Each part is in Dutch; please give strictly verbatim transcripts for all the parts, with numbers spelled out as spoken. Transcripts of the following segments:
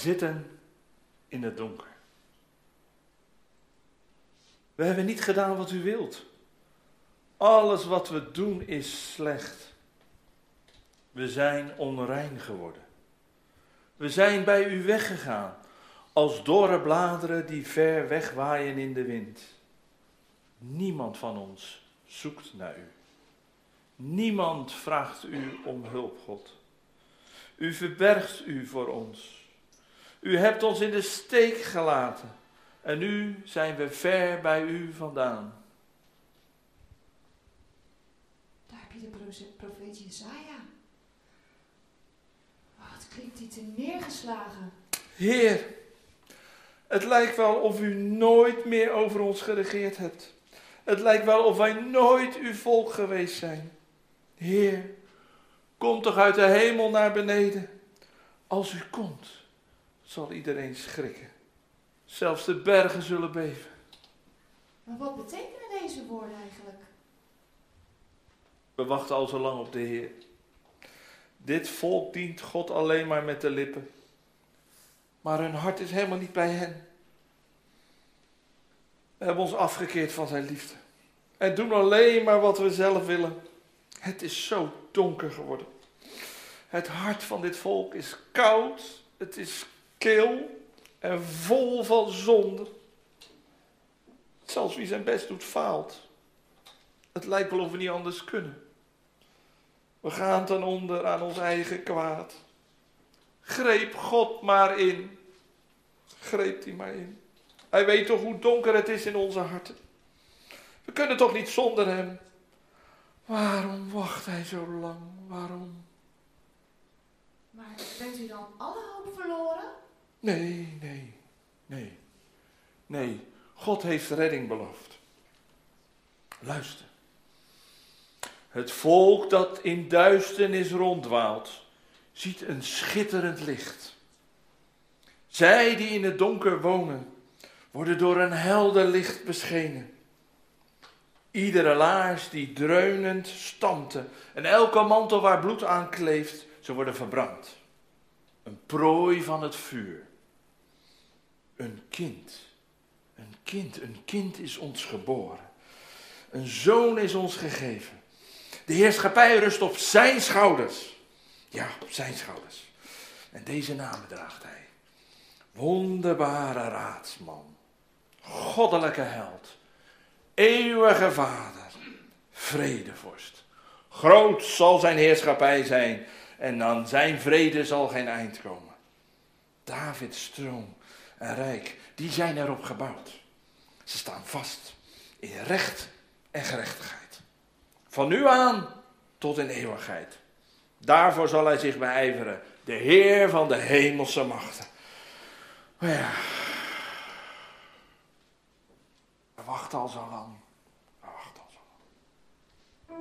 zitten in het donker. We hebben niet gedaan wat u wilt. Alles wat we doen is slecht. We zijn onrein geworden. We zijn bij u weggegaan, als dorre bladeren die ver wegwaaien in de wind. Niemand van ons zoekt naar u. Niemand vraagt u om hulp, God. U verbergt u voor ons. U hebt ons in de steek gelaten. En nu zijn we ver bij u vandaan. Daar heb je de profeet Jesaja. Wat klinkt die te neergeslagen. Heer, het lijkt wel of u nooit meer over ons geregeerd hebt. Het lijkt wel of wij nooit uw volk geweest zijn. Heer, kom toch uit de hemel naar beneden. Als u komt, zal iedereen schrikken. Zelfs de bergen zullen beven. Maar wat betekenen deze woorden eigenlijk? We wachten al zo lang op de Heer. Dit volk dient God alleen maar met de lippen. Maar hun hart is helemaal niet bij hen. We hebben ons afgekeerd van zijn liefde. En doen alleen maar wat we zelf willen. Het is zo donker geworden. Het hart van dit volk is koud. Het is kil. En vol van zonde. Zelfs wie zijn best doet, faalt. Het lijkt wel of we niet anders kunnen. We gaan ten onder aan ons eigen kwaad. Greep God maar in. Greep die maar in. Hij weet toch hoe donker het is in onze harten. We kunnen toch niet zonder hem. Waarom wacht hij zo lang? Waarom? Maar bent u dan alle hoop verloren? Nee, nee, nee. Nee, God heeft redding beloofd. Luister. Het volk dat in duisternis ronddwaalt, ziet een schitterend licht. Zij die in het donker wonen, worden door een helder licht beschenen. Iedere laars die dreunend stampte en elke mantel waar bloed aan kleeft, ze worden verbrand. Een prooi van het vuur. Een kind, een kind, een kind is ons geboren. Een zoon is ons gegeven. De heerschappij rust op zijn schouders. Ja, op zijn schouders. En deze namen draagt hij. Wonderbare raadsman. Goddelijke held. Eeuwige vader. Vredevorst. Groot zal zijn heerschappij zijn. En aan zijn vrede zal geen eind komen. Davids troon en rijk, die zijn erop gebouwd. Ze staan vast in recht en gerechtigheid. Van nu aan tot in eeuwigheid. Daarvoor zal hij zich beijveren. De Heer van de hemelse machten. Maar ja, we wachten al zo lang. We wachten al zo lang.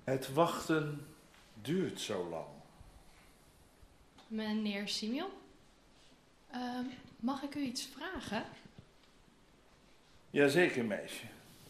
Het wachten duurt zo lang. Meneer Simeon, uh, mag ik u iets vragen? Jazeker, meisje.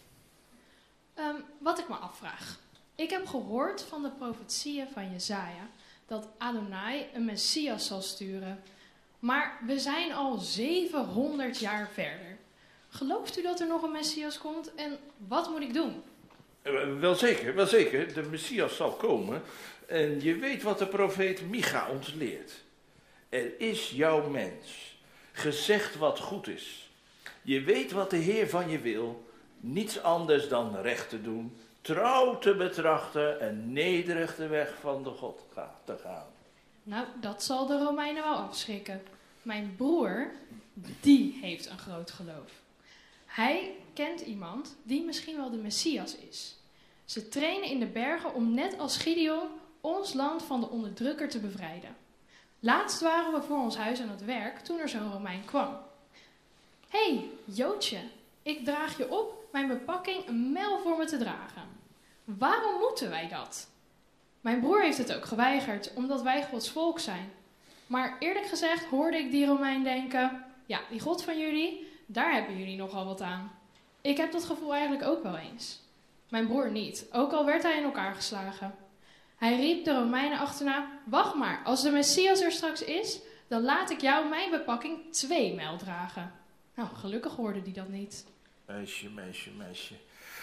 Um, wat ik me afvraag. Ik heb gehoord van de profetieën van Jesaja dat Adonai een Messias zal sturen. Maar we zijn al zevenhonderd jaar verder. Gelooft u dat er nog een Messias komt en wat moet ik doen? Uh, wel zeker, wel zeker. De Messias zal komen. En je weet wat de profeet Micha ons leert. Er is jouw mens. Gezegd wat goed is. Je weet wat de Heer van je wil. Niets anders dan recht te doen. Trouw te betrachten en nederig de weg van de God te gaan. Nou, dat zal de Romeinen wel afschrikken. Mijn broer, die heeft een groot geloof. Hij kent iemand die misschien wel de Messias is. Ze trainen in de bergen om net als Gideon ons land van de onderdrukker te bevrijden. Laatst waren we voor ons huis aan het werk toen er zo'n Romein kwam. Hé, hey, Joodje, ik draag je op mijn bepakking een mijl voor me te dragen. Waarom moeten wij dat? Mijn broer heeft het ook geweigerd, omdat wij Gods volk zijn. Maar eerlijk gezegd hoorde ik die Romein denken, ja, die God van jullie, daar hebben jullie nogal wat aan. Ik heb dat gevoel eigenlijk ook wel eens. Mijn broer niet, ook al werd hij in elkaar geslagen. Hij riep de Romeinen achterna, wacht maar, als de Messias er straks is, dan laat ik jou mijn bepakking twee mijl dragen. Nou, gelukkig hoorde die dat niet. Meisje, meisje, meisje.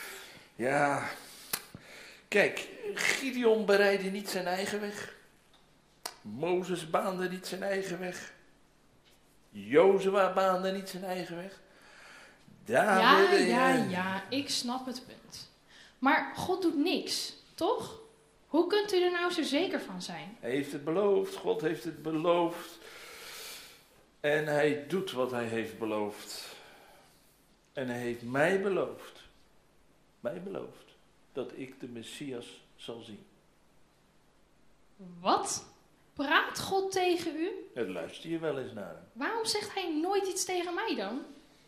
Ja, kijk, Gideon bereidde niet zijn eigen weg. Mozes baande niet zijn eigen weg. Jozua baande niet zijn eigen weg. David, ja, ja, ja, ik snap het punt. Maar God doet niks, toch? Hoe kunt u er nou zo zeker van zijn? Hij heeft het beloofd, God heeft het beloofd. En hij doet wat hij heeft beloofd. En hij heeft mij beloofd, mij beloofd, dat ik de Messias zal zien. Wat? Praat God tegen u? En luister je wel eens naar hem. Waarom zegt hij nooit iets tegen mij dan?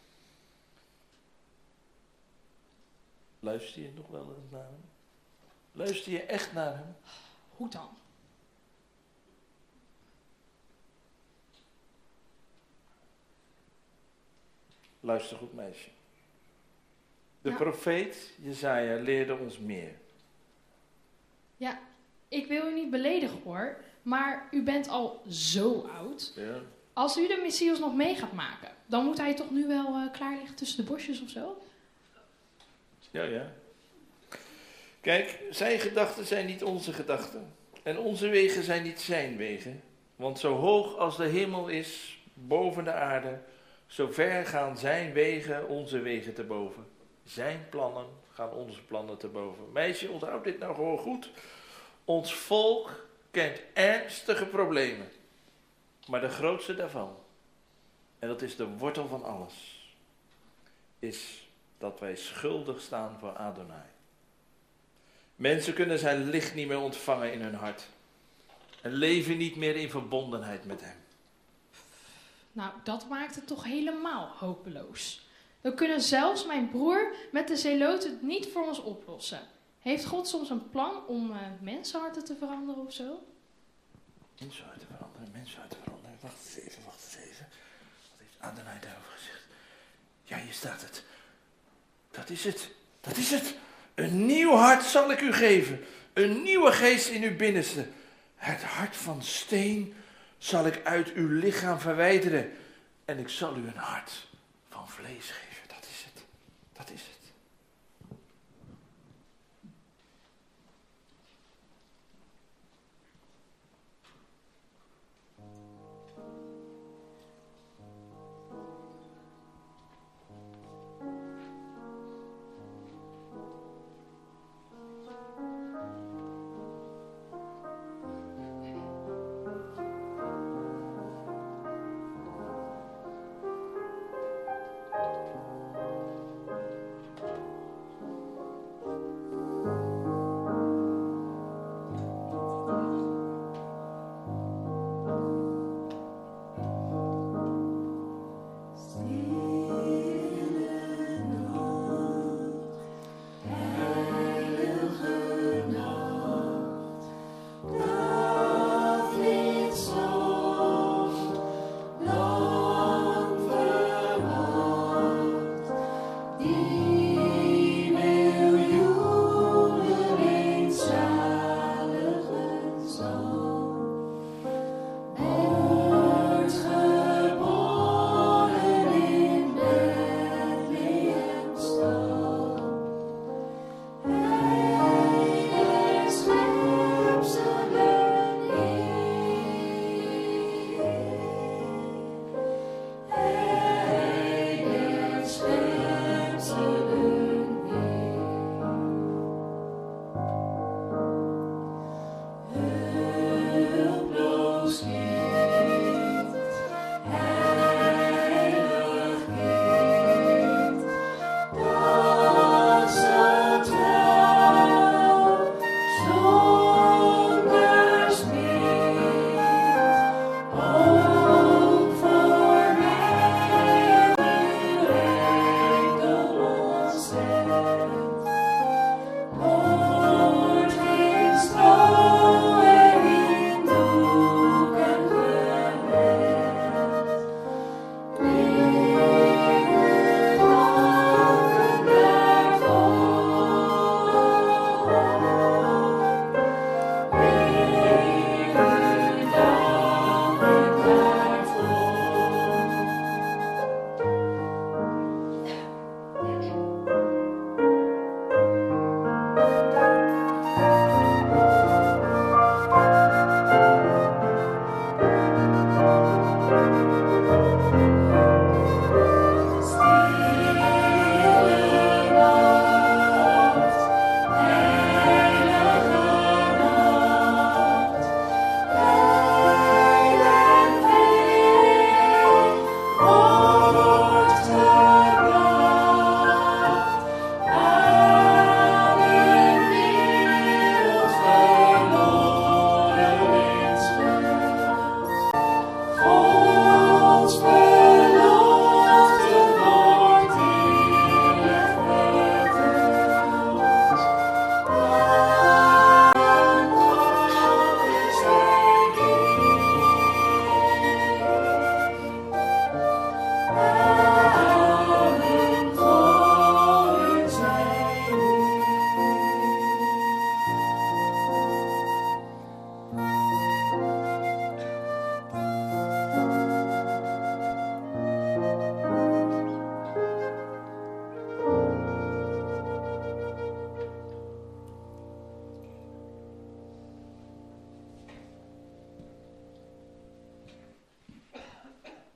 Luister je nog wel eens naar hem? Luister je echt naar hem? Hoe dan? Luister goed, meisje. De ja. profeet Jesaja leerde ons meer. Ja, ik wil u niet beledigen hoor, maar u bent al zo oud. Ja. Als u de Messias nog mee gaat maken, dan moet hij toch nu wel uh, klaar liggen tussen de bosjes of zo? Ja, ja. Kijk, zijn gedachten zijn niet onze gedachten. En onze wegen zijn niet zijn wegen. Want zo hoog als de hemel is, boven de aarde, zo ver gaan zijn wegen onze wegen te boven. Zijn plannen gaan onze plannen te boven. Meisje, onthoud dit nou gewoon goed. Ons volk kent ernstige problemen. Maar de grootste daarvan, en dat is de wortel van alles, is dat wij schuldig staan voor Adonai. Mensen kunnen zijn licht niet meer ontvangen in hun hart. En leven niet meer in verbondenheid met hem. Nou, dat maakt het toch helemaal hopeloos. Dan kunnen zelfs mijn broer met de zeloten het niet voor ons oplossen. Heeft God soms een plan om uh, mensenharten te veranderen of zo? Mensenharten veranderen, mensenharten veranderen. Wacht eens even, wacht eens even. Wat heeft Adonai daarover gezegd? Ja, hier staat het. Dat is het, dat is het. Een nieuw hart zal ik u geven. Een nieuwe geest in uw binnenste. Het hart van steen zal ik uit uw lichaam verwijderen. En ik zal u een hart van vlees geven. Dat is het. Dat is het.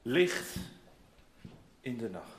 licht in de nacht.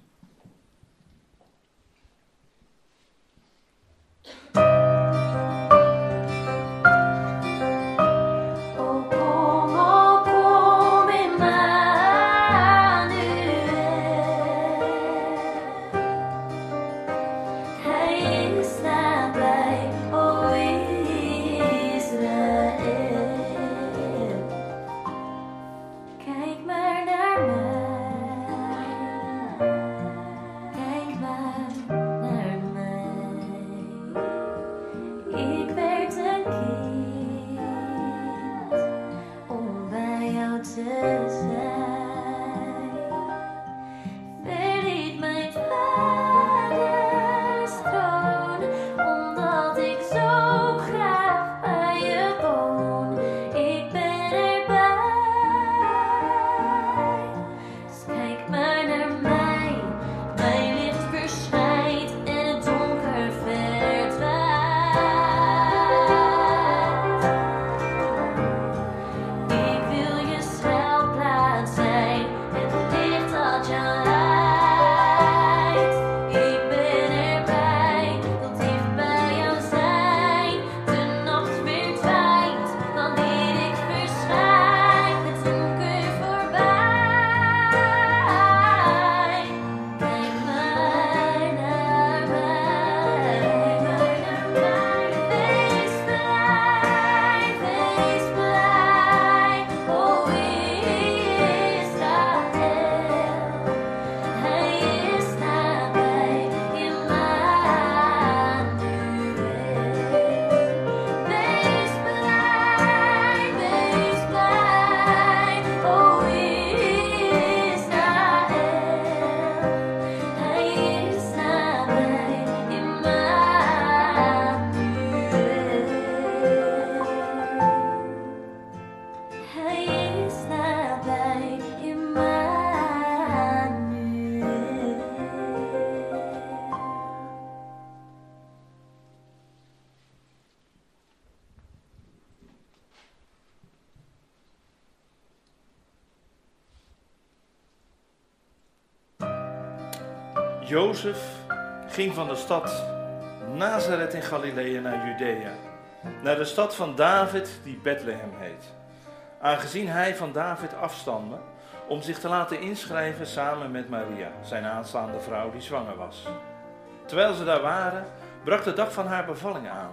Jozef ging van de stad Nazareth in Galilea naar Judea, naar de stad van David die Bethlehem heet. Aangezien hij van David afstamde, om zich te laten inschrijven samen met Maria, zijn aanstaande vrouw die zwanger was. Terwijl ze daar waren, brak de dag van haar bevalling aan.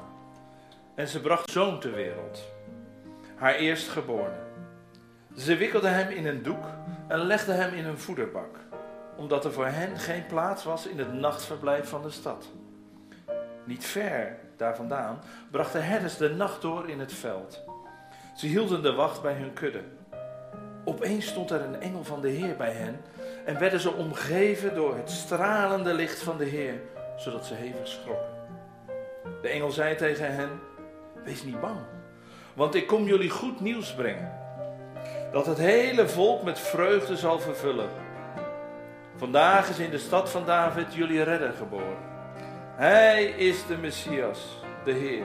En ze bracht een zoon ter wereld, haar eerstgeborene. Ze wikkelde hem in een doek en legde hem in een voederbak, omdat er voor hen geen plaats was in het nachtverblijf van de stad. Niet ver daar vandaan brachten herders de nacht door in het veld. Ze hielden de wacht bij hun kudde. Opeens stond er een engel van de Heer bij hen en werden ze omgeven door het stralende licht van de Heer, zodat ze hevig schrokken. De engel zei tegen hen: wees niet bang, want ik kom jullie goed nieuws brengen, dat het hele volk met vreugde zal vervullen. Vandaag is in de stad van David jullie redder geboren. Hij is de Messias, de Heer.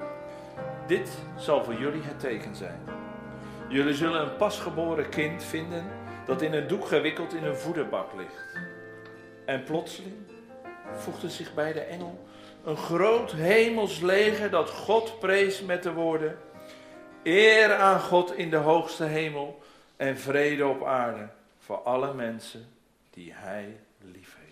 Dit zal voor jullie het teken zijn. Jullie zullen een pasgeboren kind vinden dat in een doek gewikkeld in een voederbak ligt. En plotseling voegde zich bij de engel een groot hemels leger dat God prees met de woorden: eer aan God in de hoogste hemel en vrede op aarde voor alle mensen die hij lief heeft.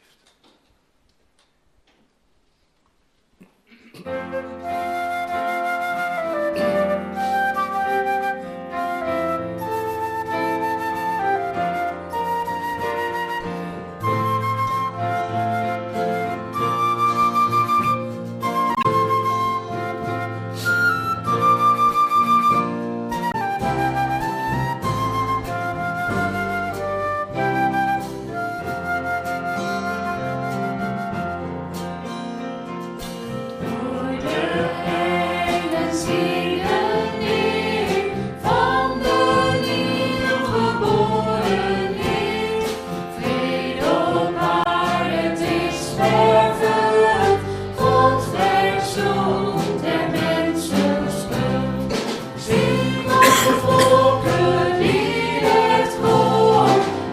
Volken lied het hoog.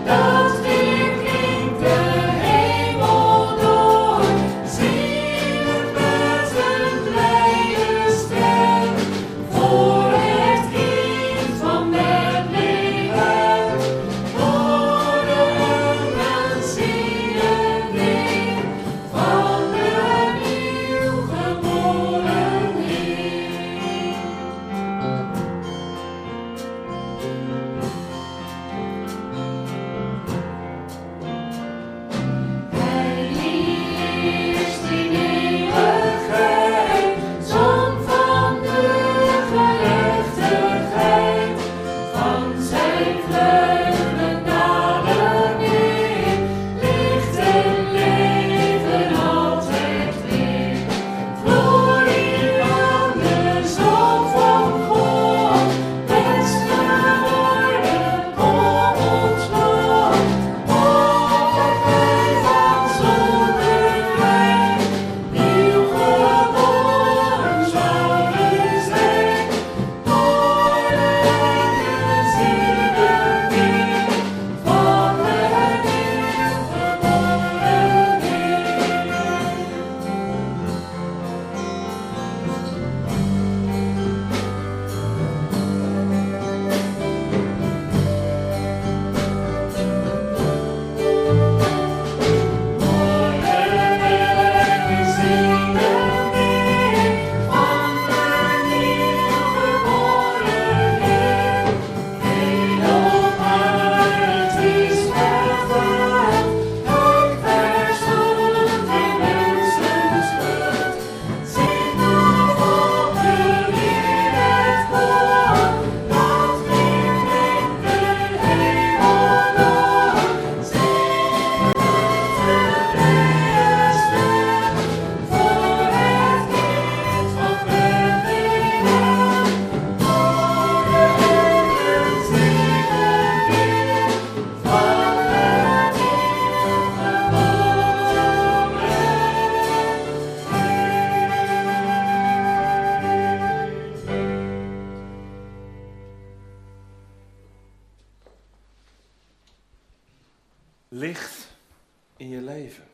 licht in je leven.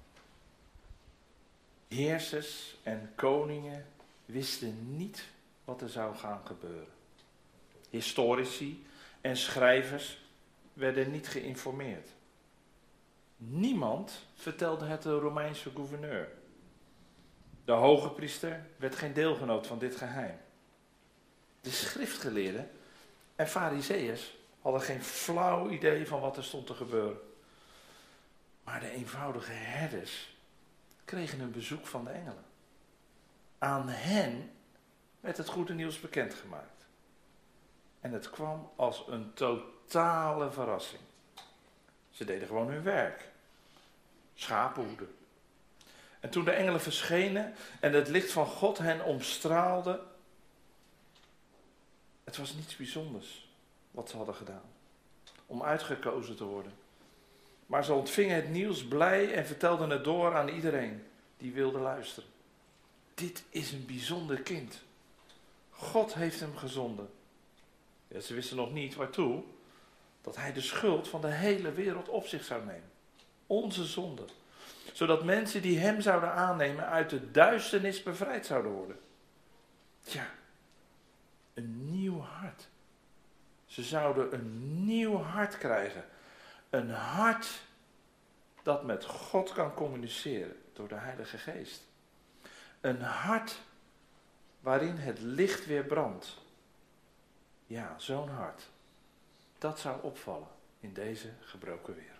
Heersers en koningen wisten niet wat er zou gaan gebeuren. Historici en schrijvers werden niet geïnformeerd. Niemand vertelde het de Romeinse gouverneur. De hoge priester werd geen deelgenoot van dit geheim. De schriftgeleerden en farizeeërs hadden geen flauw idee van wat er stond te gebeuren. Maar de eenvoudige herders kregen een bezoek van de engelen. Aan hen werd het goede nieuws bekendgemaakt. En het kwam als een totale verrassing. Ze deden gewoon hun werk. Schapenhoeden. En toen de engelen verschenen en het licht van God hen omstraalde, het was niets bijzonders wat ze hadden gedaan. Om uitgekozen te worden. Maar ze ontvingen het nieuws blij en vertelden het door aan iedereen die wilde luisteren. Dit is een bijzonder kind. God heeft hem gezonden. Ja, ze wisten nog niet waartoe. Dat hij de schuld van de hele wereld op zich zou nemen. Onze zonde. Zodat mensen die hem zouden aannemen uit de duisternis bevrijd zouden worden. Tja, een nieuw hart. Ze zouden een nieuw hart krijgen. Een hart dat met God kan communiceren door de Heilige Geest. Een hart waarin het licht weer brandt. Ja, zo'n hart. Dat zou opvallen in deze gebroken wereld.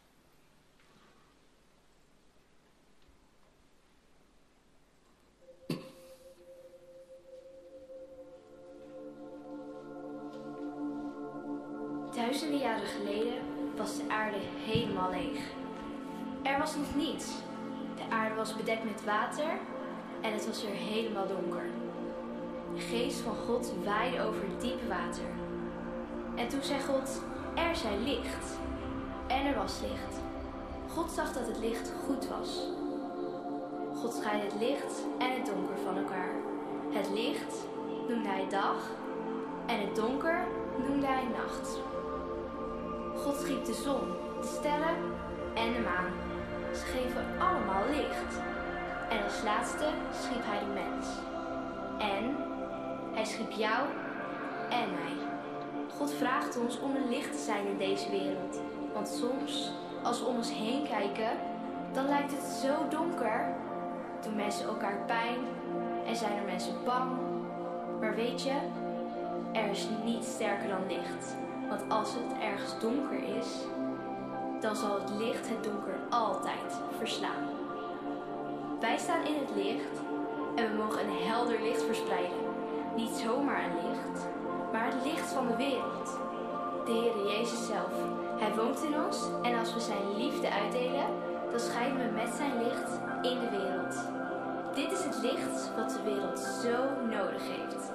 Duizenden jaren geleden was de aarde helemaal leeg. Er was nog niets. De aarde was bedekt met water en het was weer helemaal donker. De geest van God waaide over het diepe water. En toen zei God, er zij licht. En er was licht. God zag dat het licht goed was. God scheidde het licht en het donker van elkaar. Het licht noemde hij dag en het donker noemde hij nacht. God schiep de zon, de sterren en de maan. Ze geven allemaal licht. En als laatste schiep hij de mens. En hij schiep jou en mij. God vraagt ons om een licht te zijn in deze wereld. Want soms, als we om ons heen kijken, dan lijkt het zo donker. Doen mensen elkaar pijn en zijn er mensen bang. Maar weet je, er is niets sterker dan licht. Want als het ergens donker is, dan zal het licht het donker altijd verslaan. Wij staan in het licht en we mogen een helder licht verspreiden. Niet zomaar een licht, maar het licht van de wereld. De Heere Jezus zelf. Hij woont in ons en als we zijn liefde uitdelen, dan schijnen we met zijn licht in de wereld. Dit is het licht wat de wereld zo nodig heeft.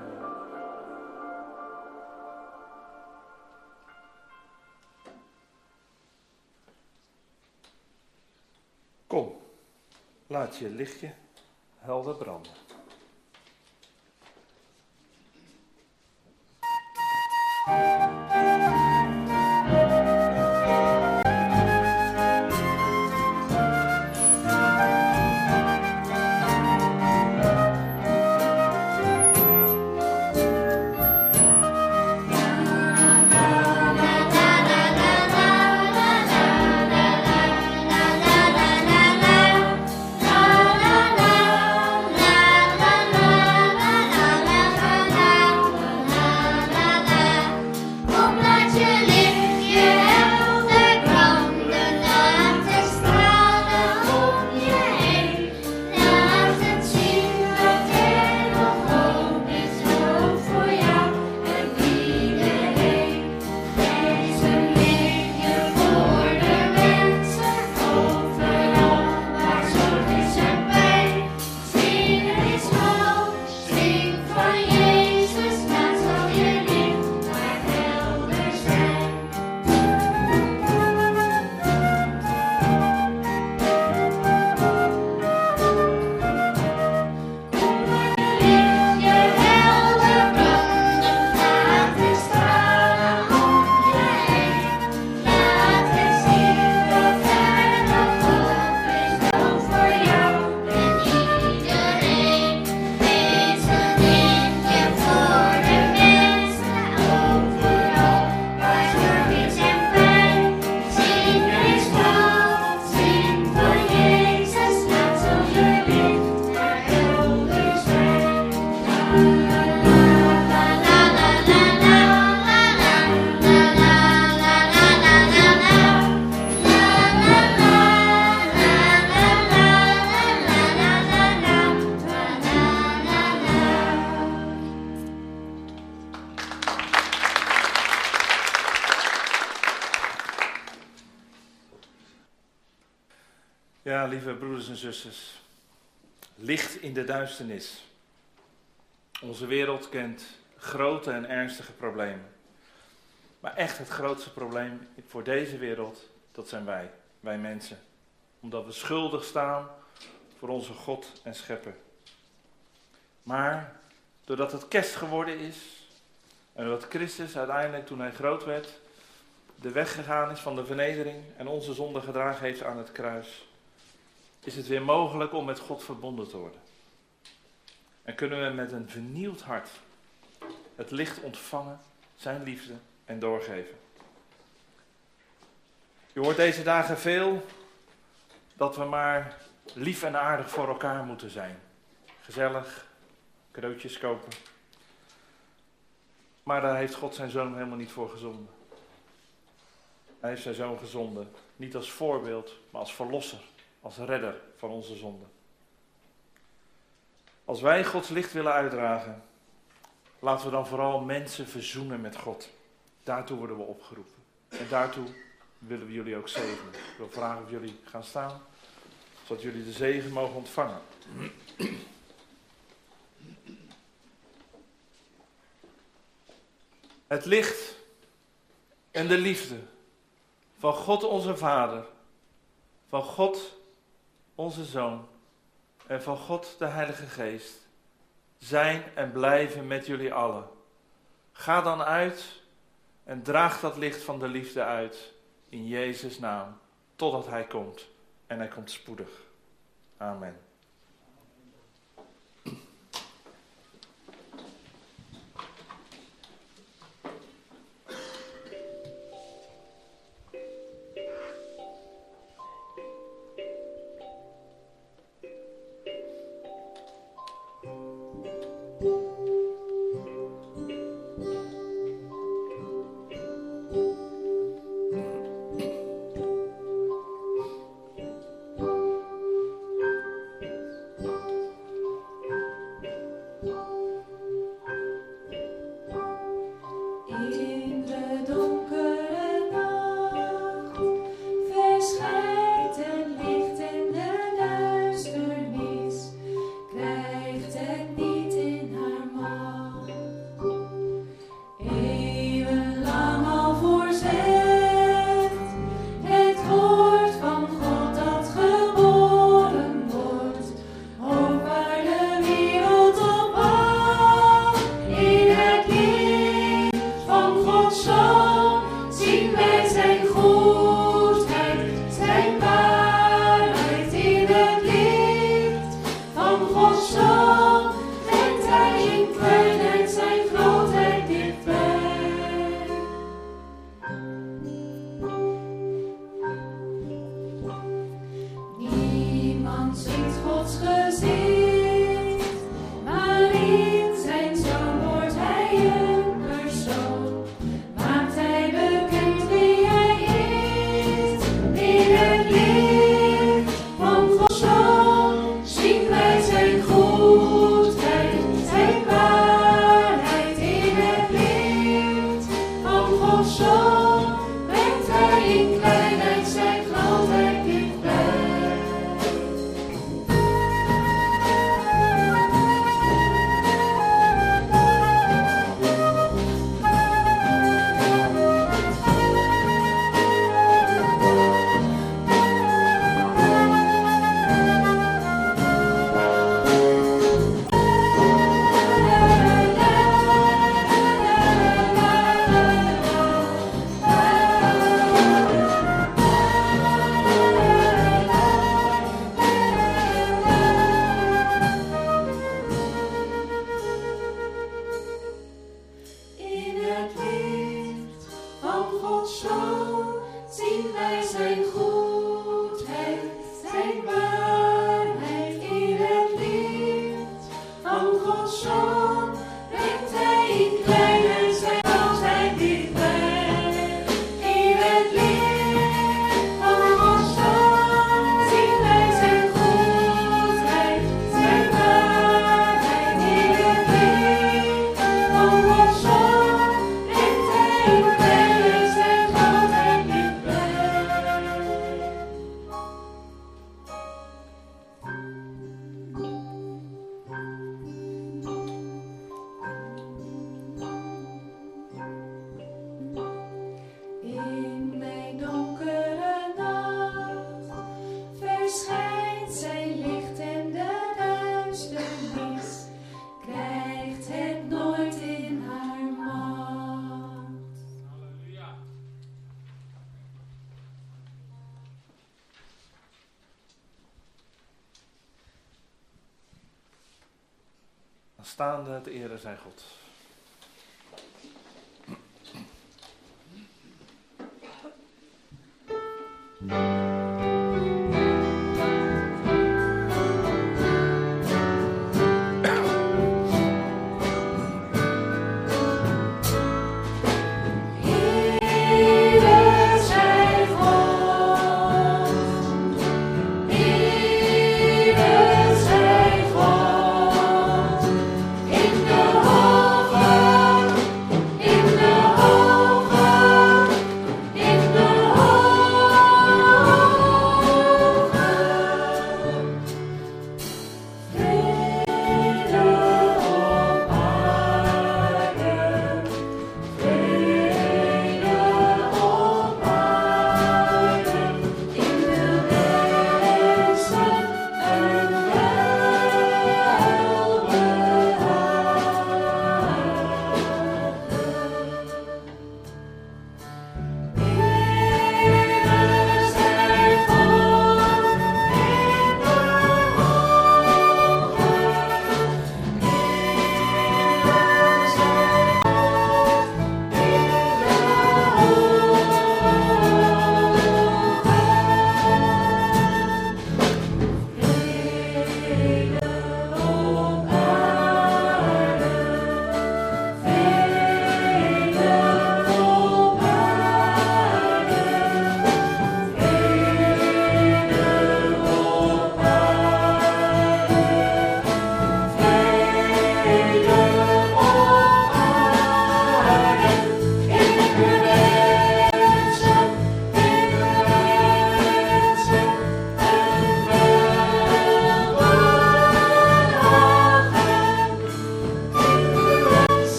Kom, laat je lichtje helder branden. Ja, lieve broeders en zusters, licht in de duisternis. Onze wereld kent grote en ernstige problemen. Maar echt het grootste probleem voor deze wereld, dat zijn wij, wij mensen. Omdat we schuldig staan voor onze God en Schepper. Maar doordat het kerst geworden is, en doordat Christus uiteindelijk toen hij groot werd, de weg gegaan is van de vernedering en onze zonde gedragen heeft aan het kruis, is het weer mogelijk om met God verbonden te worden. En kunnen we met een vernieuwd hart het licht ontvangen, zijn liefde en doorgeven. Je hoort deze dagen veel dat we maar lief en aardig voor elkaar moeten zijn. Gezellig, cadeautjes kopen. Maar daar heeft God zijn zoon helemaal niet voor gezonden. Hij heeft zijn zoon gezonden, niet als voorbeeld, maar als verlosser, als redder van onze zonden. Als wij Gods licht willen uitdragen, laten we dan vooral mensen verzoenen met God. Daartoe worden we opgeroepen. En daartoe willen we jullie ook zegenen. Ik wil vragen of jullie gaan staan, zodat jullie de zegen mogen ontvangen. Het licht en de liefde van God onze Vader, van God onze Zoon en van God de Heilige Geest zijn en blijven met jullie allen. Ga dan uit en draag dat licht van de liefde uit in Jezus' naam, totdat Hij komt. En Hij komt spoedig. Amen. Staande te ere zij God.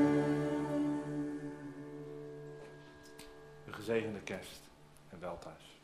Gezegende kerst en wel thuis.